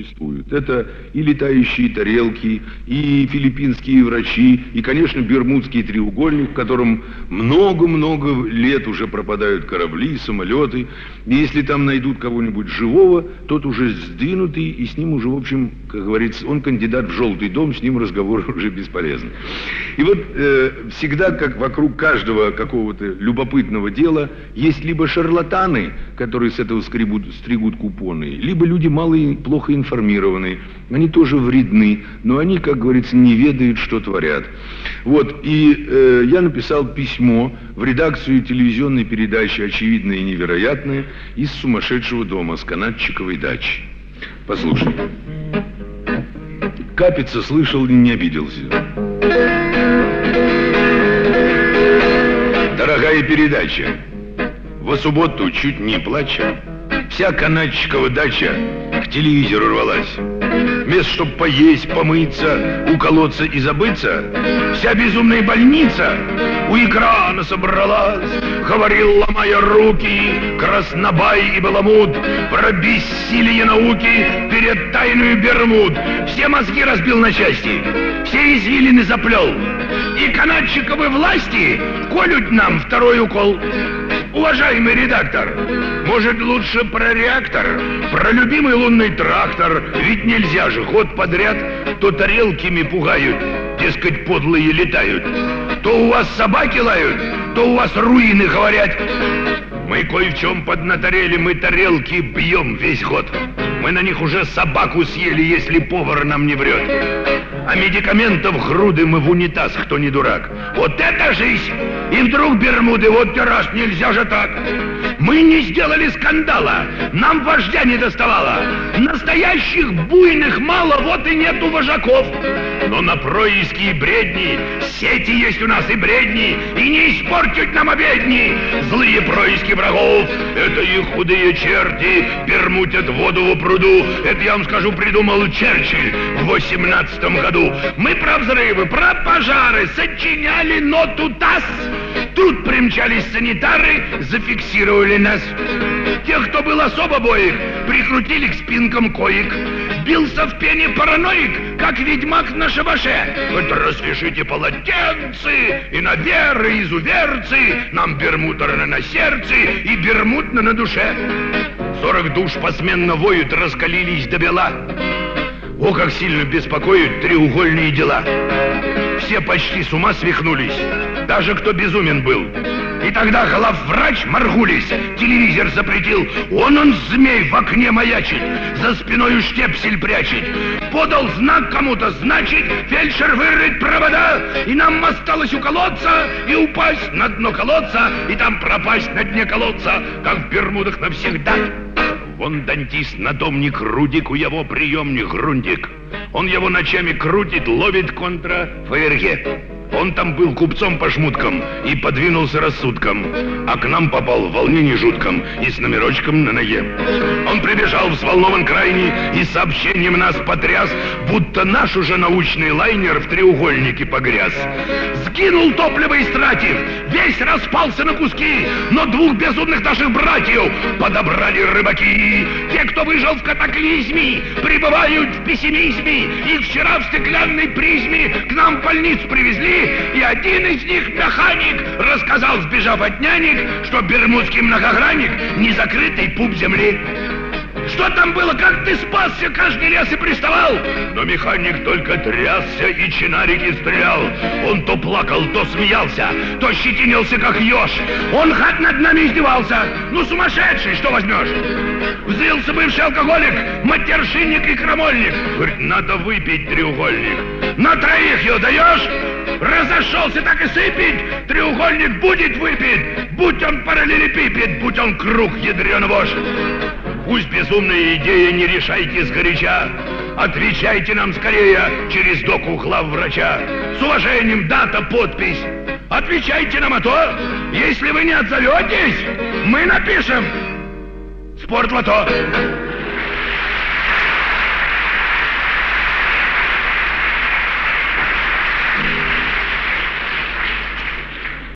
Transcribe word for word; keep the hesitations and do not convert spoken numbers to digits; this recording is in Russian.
существуют. Это и летающие тарелки, и филиппинские врачи, и, конечно, Бермудский треугольник, в котором много-много лет уже пропадают корабли, самолеты. И если там найдут кого-нибудь живого, тот уже сдвинутый, и с ним уже, в общем, как говорится, он кандидат в желтый дом, с ним разговор уже бесполезен. И вот э, всегда, как вокруг каждого какого-то любопытного дела, есть либо шарлатаны, которые с этого скребут, стригут купоны, либо люди мало и плохо информированные. Они тоже вредны, но они, как говорится, не ведают, что творят. Вот, и э, я написал письмо в редакцию телевизионной передачи «Очевидное и невероятное» из сумасшедшего дома, с канатчиковой дачи. Послушай. Капица слышал и не обиделся. Дорогая передача, во субботу, чуть не плача, вся канатчикова дача к телевизору рвалась. Вместо чтоб поесть, помыться, уколоться и забыться, вся безумная больница у экрана собралась. Говорил, ломая руки, Краснобай и Баламут про бессилие науки перед тайную Бермуд. Все мозги разбил на части, все извилины заплел, и канатчиковы власти колют нам второй укол. Уважаемый редактор, может, лучше про реактор, про любимый лунный трактор, ведь нельзя же год подряд то тарелками пугают, дескать, подлые летают, то у вас собаки лают, то у вас руины говорят. Мы кое в чем поднаторели, мы тарелки бьем весь год. Мы на них уже собаку съели, если повар нам не врет. А медикаментов груды мы в унитаз, кто не дурак. Вот это жизнь! И вдруг Бермуды, вот раз, нельзя же так. Мы не сделали скандала, нам вождя не доставало. Настоящих буйных мало, вот и нету вожаков. Но на происки и бредни, сети есть у нас и бредни, и не испортить нам обедни. Злые происки врагов, это их худые черти, бермутят воду в пруду. Это, я вам скажу, придумал Черчилль в восемнадцатом году. Мы про взрывы, про пожары сочиняли ноту ТАСС. Тут примчались санитары, зафиксировали нас. Тех, кто был особо боек, прикрутили к спинкам коек. Бился в пене параноик, как ведьмак на шабаше. Вот распишите полотенцы, и на веры, изуверцы, нам бермуторно на сердце и бермутно на душе. Сорок душ посменно воют, раскалились до бела. О, как сильно беспокоят треугольные дела. Все почти с ума свихнулись, даже кто безумен был. И тогда главврач Маргулис телевизор запретил. Он, он, змей, в окне маячит, за спиною штепсель прячет. Подал знак кому-то, значит, фельдшер вырыть провода, и нам осталось уколоться и упасть на дно колодца, и там пропасть на дне колодца, как в Бермудах навсегда. Вон дантист, надомник, Рудик, у его приемник Грундик. Он его ночами крутит, ловит контра ФРГ. Он там был купцом по шмуткам и подвинулся рассудком, а к нам попал в волнении жутком и с номерочком на ноге. Он прибежал взволнован крайне и сообщением нас потряс, будто наш уже научный лайнер в треугольнике погряз. Сгинул топливо истратив, весь распался на куски, но двух безумных наших братьев подобрали рыбаки. Те, кто выжил в катаклизме, пребывают в пессимизме. Их вчера в стеклянной призме к нам в больницу привезли, и один из них, механик, рассказал, сбежав от нянек, что бермудский многогранник — незакрытый пуп земли. Что там было, как ты спасся, каждый лес и приставал? Но механик только трясся и чинарики стрелял. Он то плакал, то смеялся, то щетинился, как еж. Он хоть над нами издевался. Ну, сумасшедший, что возьмешь? Взвился бывший алкоголик, матершинник и крамольник. Говорит, надо выпить треугольник. На троих ее даешь? Разошелся, так и сыпить. Треугольник будет выпить, будь он параллелепипед, будь он круг ядрёна вошь. Пусть безумная идея, не решайте сгоряча. Отвечайте нам скорее через доку главврача. С уважением, дата, подпись. Отвечайте нам, а то, если вы не отзоветесь, мы напишем спортлото.